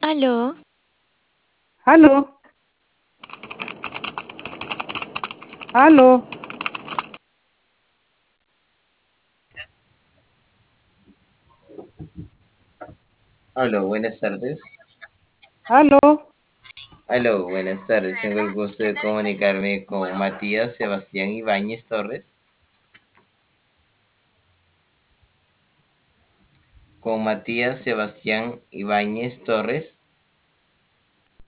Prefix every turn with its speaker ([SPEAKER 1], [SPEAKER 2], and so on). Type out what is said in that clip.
[SPEAKER 1] Aló,
[SPEAKER 2] Aló, aló,
[SPEAKER 3] Hola, buenas tardes.
[SPEAKER 2] aló.
[SPEAKER 3] Aló, buenas tardes. Tengo el gusto de comunicarme con Matías Sebastián Ibáñez Torres. Con Matías Sebastián Ibáñez Torres.